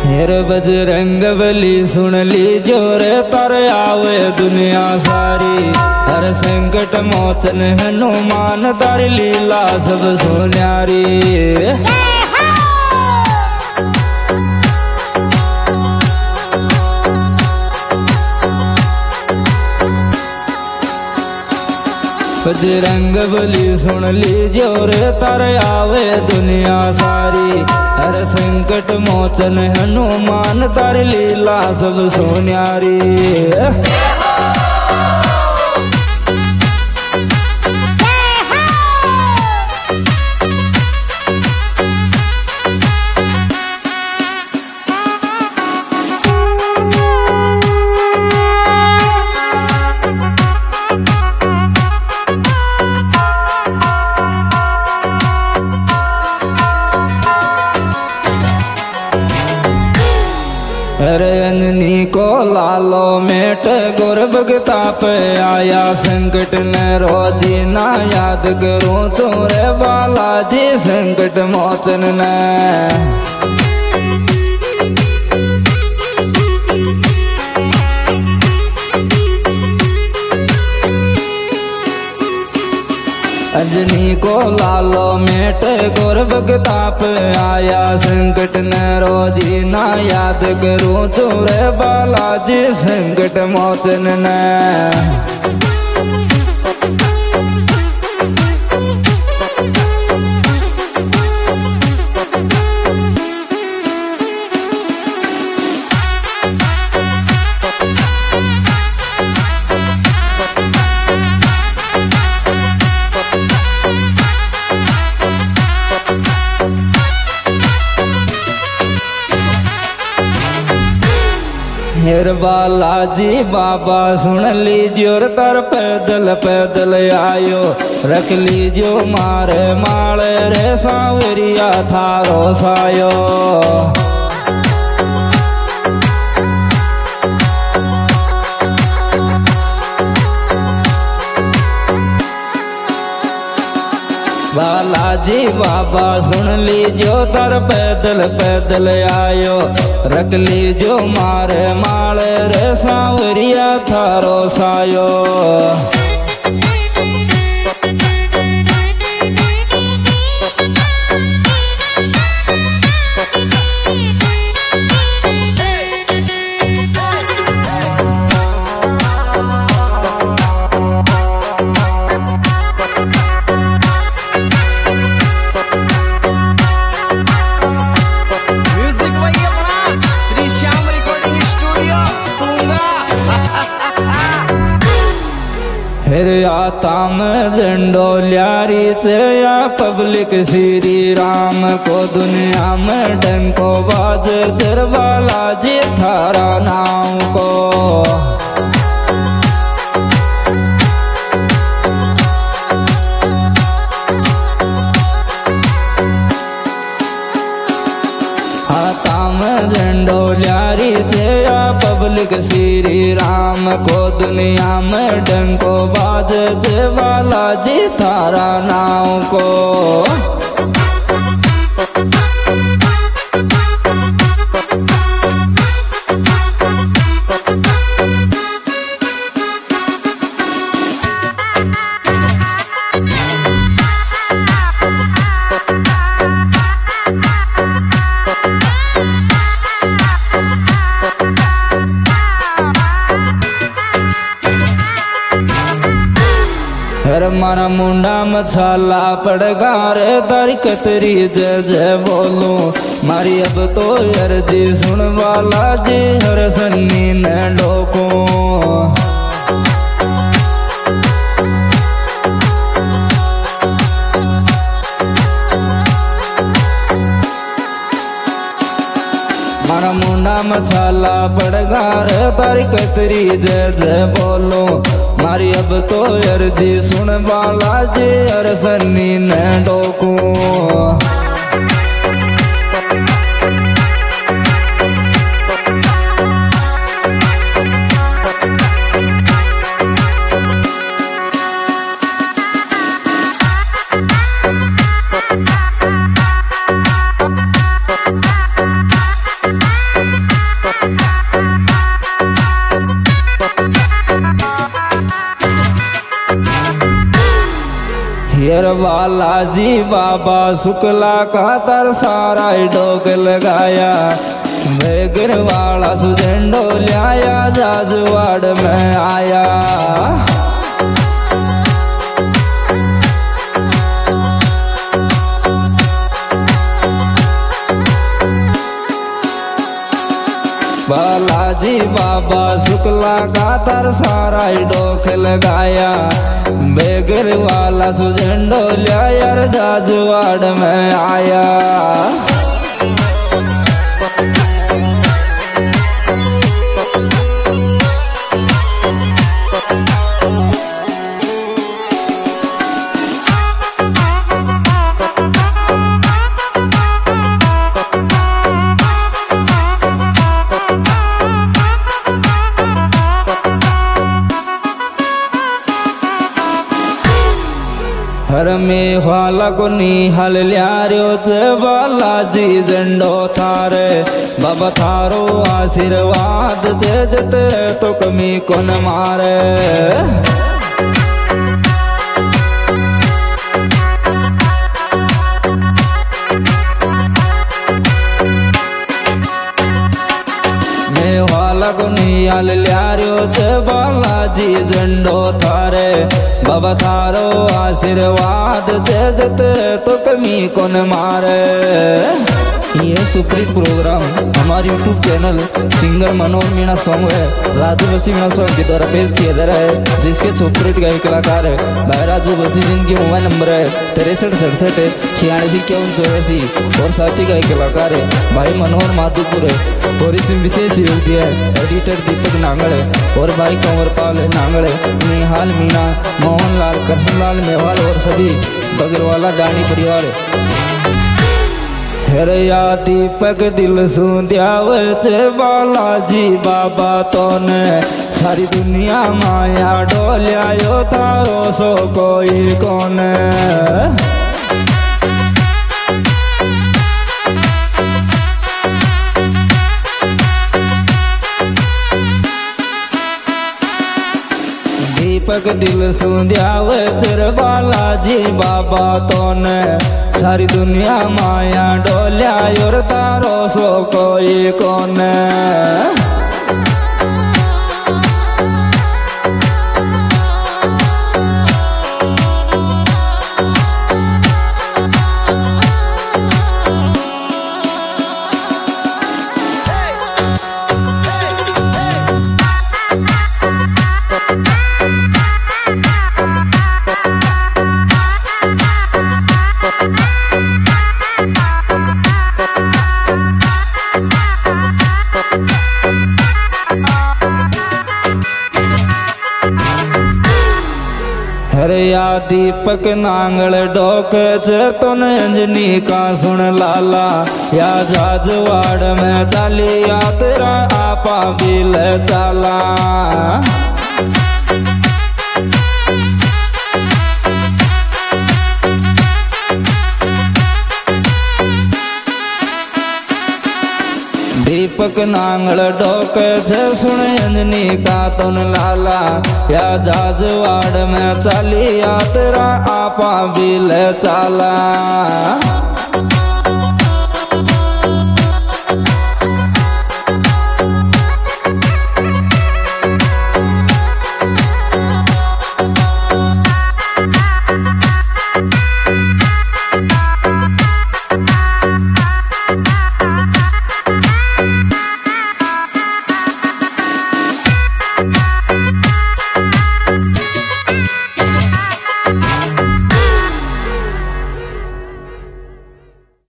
हेर बजरंग बली सुन लीजो रे तर आवे दुनिया सारी। हर संकट मोचन हनुमान तारी लीला सब सोन्यारी। बजरंग बली सुन लीजो रे तर आवे दुनिया सारी। हर संकट मोचन हनुमान तारी लीला सब सोन्यारी। रंगनी को लालो मेट गुर भगता पे आया संकट न रोजी ना याद करूं चोरे बालाजी संकट मोचन न। अंजनी को लालो मेट गुर भगता पे आया संकट न रोजी ना याद करूं चोरे बालाजी संकट मोचन न। हेर बालाजी बाबा सुन लीजियो तर पैदल पैदल आयो। रख लीजियो मारे माले रे सावरिया थारो सायो। बालाजी बाबा सुन लीजो तर पैदल पैदल आयो। रख लीजो मारे माले रे सावरिया थारो सायो। फिर आता में झंडो ल्यारी से या पब्लिक श्री राम को दुनिया में डंको बाज चर बालाजी थारा नाम को। हाथा में झंडो ल्यारी से या पब्लिक श्री राम को दुनिया में डंको बाज जे बालाजी थारा नाम को। हर मारा मुंडा मछाला पड़गा रे तारी कतरी जय जय बोलूं। मारी अब तो अर्जी सुन वाला जी हर सन्नी न डोकूं। मारा मुंडा मछाला पड़गा रे तारी कतरी जय जय बोलो। मारी अब तो अर्जी सुन बालाजी हर सन्नी न डोकूं। फिर बालाजी बाबा शुक्ला का तर सारा डोक लगाया। बेगर वाला सुझंडो लाया जाजवाड़ में आया। बालाजी बाबा शुक्ला का तर सारा डोक लगाया। बेगर वाला सुझंडो लाया जाजवाड़ में आया। हर में वाला को निहाल ल्यारो च बालाजी झंडो थारे। बाबा थारो आशीर्वाद चे जत तो कमी कोन मारे। नियाल ल्यारो च बालाजी झंडो थारे। बाबा थारो आशीर्वाद चे जत तो कमी कोन मारे। ये सुप्रीत प्रोग्राम हमारे YouTube channel singer Manoj Meena song है राजू बसी मीणा सॉन्ग के द्वारा पेश किया जा रहा है, जिसके सुप्रीत गायक कलाकार है भाई राजू बसी, जिनकी मोबाइल नंबर है 6367 और साथी गायक कलाकार है भाई मनोहर माधुपुर है। और इसमें विशेष योग दिया है एडिटर दीपक नांगड़ है और भाई कंवरपाल नांगड़ है, निहाल मीणा, मोहनलाल, कृष्णलाल मेवाल और सभी बगरवाला डानी परिवार है। हरया दीपक दिल सुंद्यावे चे बालाजी बाबा तो ने। सारी दुनिया माया डोलिया यो थारो सो कोई कौन। दीपक दिल सुंद्यावे चे बालाजी बाबा तो ने। सारी दुनिया माया डोलिया योर तारो सो कोई कौन। हरया दीपक नांगल डोक चेतन अंजनी का सुन लाला। या जाजवाड़ में चाली या तेरा आपा बिल चाला। दीपक नांगल डोक से सुन अंजनी का तुन लाला। या जाजवाड़ में चाली या तेरा आपा बिल चाला।